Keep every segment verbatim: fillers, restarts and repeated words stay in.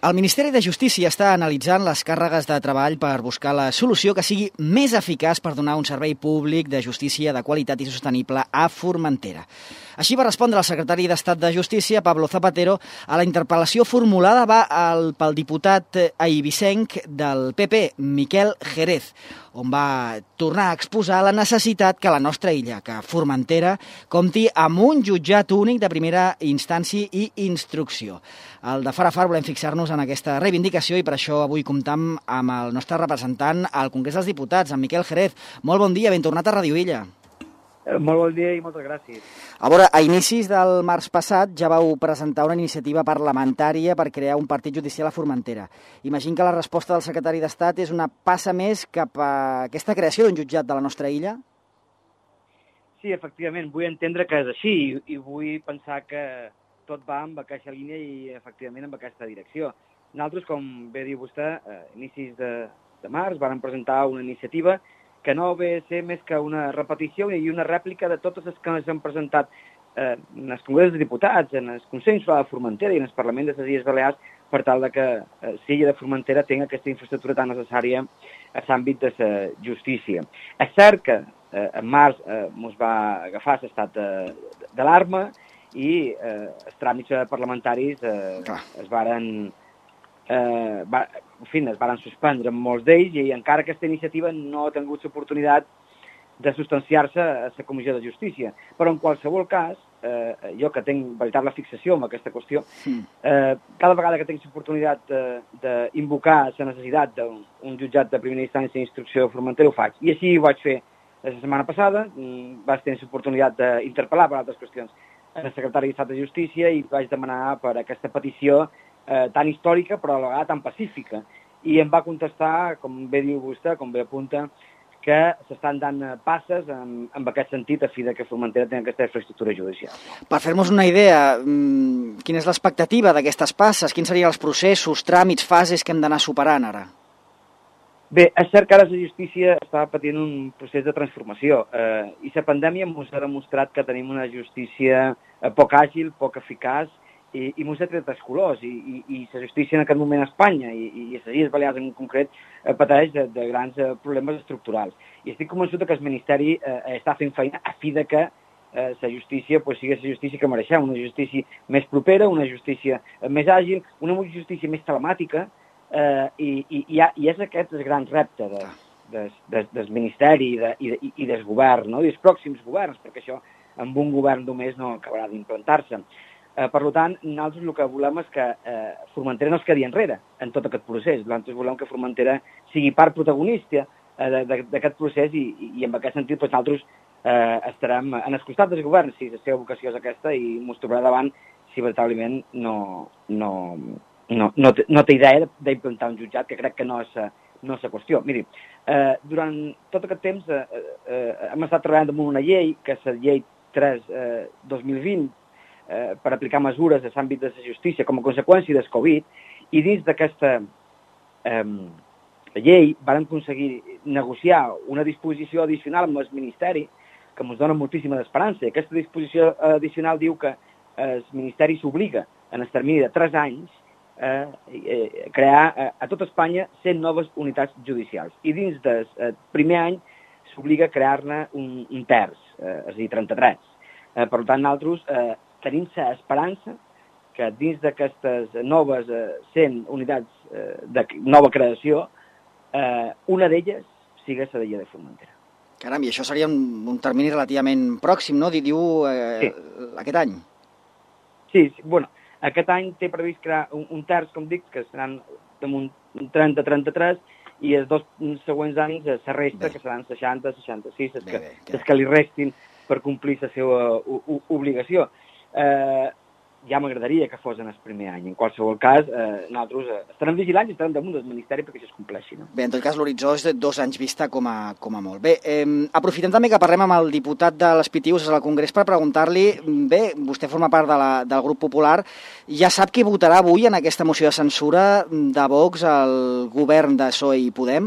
El Ministeri de Justícia està analitzant les càrregues de treball per buscar la solució que sigui més eficaç per donar un servei públic de justícia de qualitat i sostenible a Formentera. Així va respondre el secretari d'Estat de Justícia, Pablo Zapatero, a la interpel·lació formulada va el, pel diputat eivissenc del P P, Miquel Jerez, on va tornar a exposar la necessitat que la nostra illa, que Formentera, compti amb un jutjat únic de primera instància i instrucció. El de far a far volem fixar-nos en aquesta reivindicació i per això avui comptam amb el nostre representant al Congrés dels Diputats, en Miquel Jerez. Molt bon dia, ben tornat a Ràdio Illa. Molt bon dia i moltes gràcies. A veure, a inicis del març passat ja vau presentar una iniciativa parlamentària per crear un partit judicial a Formentera. Imagino que la resposta del secretari d'Estat és una passa més cap a aquesta creació d'un jutjat de la nostra illa? Sí, efectivament, vull entendre que és així i, i vull pensar que tot va amb aquesta línia i, efectivament, amb aquesta direcció. Nosaltres, com bé diu vostè, a inicis de, de març vam presentar una iniciativa que no ve a ser més que una repetició i una rèplica de totes les que s'han presentat eh, en els Congrés dels Diputats, en el Consell Insular de Formentera i en el Parlament de les Illes Balears, per tal de que eh, l'illa de Formentera tingui aquesta infraestructura tan necessària a l'àmbit de la justícia. És cert que eh, en març eh, ens va agafar l'estat d'alarma i eh, els tràmits parlamentaris eh, es varen, eh, va, en fi, es varen suspendre amb molts d'ells i encara aquesta iniciativa no ha tingut l'oportunitat de substanciar-se a la Comissió de Justícia. Però en qualsevol cas, eh, jo que tinc veritable fixació amb aquesta qüestió, eh, cada vegada que tinc l'oportunitat d'invocar la necessitat d'un jutjat de primera instància d'instrucció de Formentera ho faig. I així ho vaig fer la setmana passada, vaig tenir l'oportunitat d'interpel·lar per altres qüestions el secretari d'Estat de Justícia i vaig demanar per aquesta petició eh, tan històrica però a la vegada tan pacífica. I em va contestar, com bé diu vostè, com bé apunta, que s'estan dant passes en, en aquest sentit a fi de que Formentera tingui aquesta infraestructura judicial. Per fer-nos una idea, quina és l'expectativa d'aquestes passes? Quins serien els processos, tràmits, fases que hem d'anar superant ara? Bé, és cert que ara la justícia està patint un procés de transformació eh, i la pandèmia ens ha demostrat que tenim una justícia eh, poc àgil, poc eficaç i, i ens ha tret els colors i, i, i la justícia en aquest moment a Espanya i, i a les Illes Balears en concret eh, pateix de, de grans eh, problemes estructurals. I estic convençut que el Ministeri eh, està fent feina a fi de que eh, la justícia pues, sigui la justícia que mereixem, una justícia més propera, una justícia eh, més àgil, una justícia més telemàtica, Uh, i, i, i és aquest el gran repte de, de, de, del Ministeri i, de, i, de, i del govern, no? I dels pròxims governs, perquè això amb un govern només no acabarà d'implantar-se. Uh, per tant, nosaltres el que volem és que uh, Formentera no es quedi enrere en tot aquest procés. Nosaltres volem que Formentera sigui part protagonista uh, d'aquest procés i, i en aquest sentit pues, nosaltres uh, estarem en el costat del govern si la seva vocació és aquesta i ens trobarà davant si veritablement no... no No, no, té, no té idea d'implantar un jutjat, que crec que no és, no és la qüestió. Miri, eh, durant tot aquest temps eh, eh, hem estat treballant amb una llei, que és la llei tres dos mil vint, eh, per aplicar mesures a l'àmbit de la justícia com a conseqüència del Covid, i dins d'aquesta eh, llei van aconseguir negociar una disposició addicional amb el Ministeri que ens dona moltíssima esperança. Aquesta disposició addicional diu que el Ministeri s'obliga en el termini de tres anys Eh, eh, crear eh, a tot Espanya cent noves unitats judicials i dins del eh, primer any s'obliga a crear-ne un, un terç, eh, és a dir, trenta-tres. Eh, per tant, nosaltres eh, tenim l'esperança que dins d'aquestes noves eh, cent unitats eh, de nova creació, eh, una d'elles sigui la d'illa de Formentera. Caram, i això seria un, un termini relativament pròxim, no? Diu eh, sí. Aquest any. Sí, sí, bueno, aquest any té previst crear un, un terç, com dic, que seran damunt trenta a trenta-tres, i els dos següents anys la resta, bé, que seran seixanta a seixanta-sis, els que, bé, bé, que li restin per complir la seva obligació. Eh, ja m'agradaria que fos en el primer any. En qualsevol cas, eh, nosaltres eh, estarem vigilants i estarem damunt del Ministeri perquè això es compleixi. No? Bé, en tot cas, l'horitzó és de dos anys vista com a, com a molt. Bé, eh, aprofitem també que parlem amb el diputat de les Pitiüses al Congrés per preguntar-li, bé, vostè forma part de la, del grup popular, ja sap qui votarà avui en aquesta moció de censura de Vox al govern de P S O E i Podem?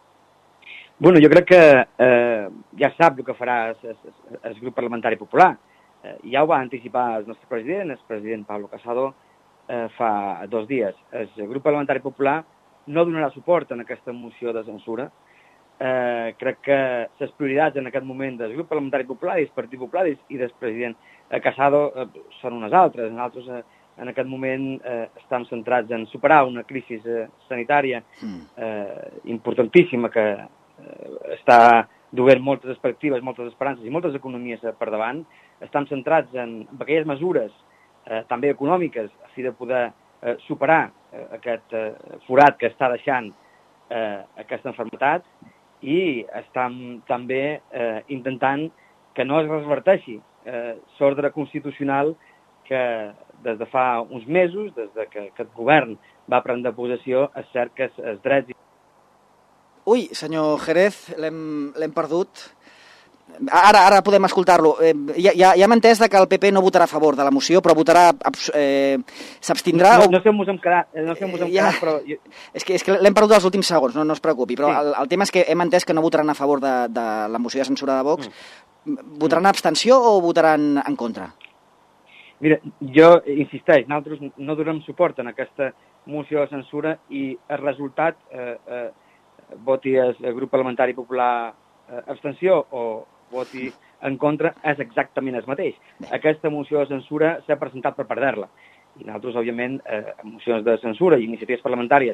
Bueno, jo crec que eh, ja sap el que farà el, el, el grup parlamentari popular. Eh, ja ho va anticipar el nostre president, el president Pablo Casado, eh, fa dos dies. El grup parlamentari popular no donarà suport en aquesta moció de censura. Eh, crec que les prioritats en aquest moment del grup parlamentari popular i del Partit Popular i del president Casado eh, són unes altres. Nosaltres eh, en aquest moment eh, estem centrats en superar una crisi eh, sanitària eh, importantíssima que eh, està duent moltes perspectives, moltes esperances i moltes economies eh, per davant. Estem centrats en, en aquelles mesures eh, també econòmiques a fi de poder eh, superar eh, aquest eh, forat que està deixant eh, aquesta malaltia i estem també eh, intentant que no es reverteixi eh, l'ordre constitucional que des de fa uns mesos, des de que aquest govern va prendre possessió, és cert que els drets... Ui, senyor Jerez, l'hem perdut. Ara ara podem escoltar-lo. Eh, ja ja, ja hem entès que el P P no votarà a favor de la moció, però votarà... Eh, s'abstindrà... No, no sé on us hem quedat, no sé on us hem ja, quedat, però... Jo... És que, és que l'hem perdut els últims segons, no, no es preocupi, però sí. el, el tema és que hem entès que no votaran a favor de, de la moció de censura de Vox. Mm. Votaran a abstenció o votaran en contra? Mira, jo insisteix, nosaltres no donem suport en aquesta moció de censura i el resultat, eh, eh, voti el grup parlamentari popular eh, abstenció o voti en contra, és exactament el mateix. Aquesta moció de censura s'ha presentat per perdre-la. I nosaltres, òbviament, eh, mocions de censura i iniciatives parlamentàries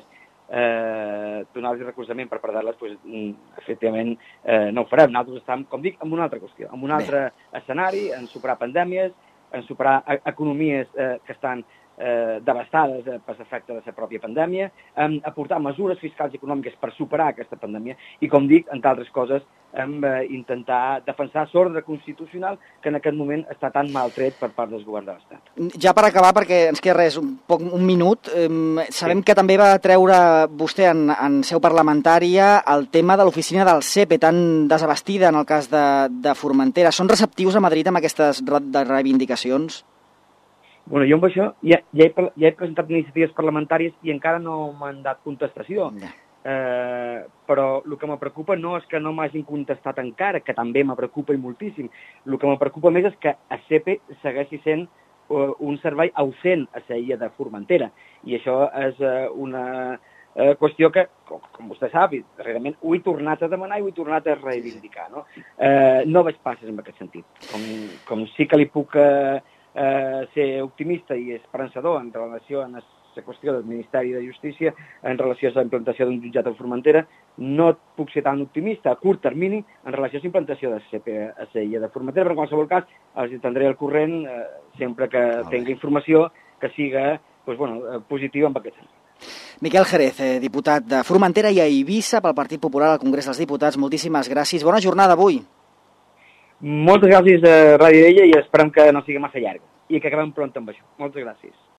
eh, donar-los recolzament per perdre-les, pues, efectivament eh, no ho farem. Nosaltres estem, com dic, en una altra qüestió, en un altre Bé. escenari, en superar pandèmies, en superar economies eh, que estan eh, devastades eh, per l'efecte de la pròpia pandèmia, en aportar mesures fiscals i econòmiques per superar aquesta pandèmia i, com dic, entre altres coses, en eh, intentar defensar l'ordre constitucional que en aquest moment està tan maltret per part del govern de l'Estat. Ja per acabar, perquè ens queda res, un, poc, un minut, eh, sabem sí. que també va treure vostè en, en seu parlamentària el tema de l'oficina del C E P E, tan desabastida en el cas de, de Formentera. Són receptius a Madrid amb aquestes reivindicacions? Bueno, jo amb això ja, ja, he, ja he presentat iniciatives parlamentàries i encara no m'han dat contestació. Ja. Eh, però el que me preocupa no és que no m'hagin contestat encara, que també me preocupa i moltíssim. El que me preocupa més és que el C E P E segueixi sent uh, un servei ausent a la illa de Formentera. I això és uh, una uh, qüestió que, com, com vostè sap, darrerament ho he tornat a demanar i ho he tornat a reivindicar. No, uh, no veig passes en aquest sentit. Com, com sí que li puc uh, uh, ser optimista i esperançador en relació amb la qüestió del Ministeri de Justícia en relació a la implantació d'un jutjat a Formentera, no puc ser tan optimista a curt termini en relació a la implantació del C E P E a la illa de Formentera, però en qualsevol cas els tindré al corrent eh, sempre que tingui informació que siga pues, bueno, positiva en aquest sentit. Miquel Jerez, eh, diputat de Formentera i a Eivissa pel Partit Popular al Congrés dels Diputats, moltíssimes gràcies. Bona jornada avui. Moltes gràcies a Ràdio Ella i esperem que no sigui massa llarga i que acabem pront amb això. Moltes gràcies.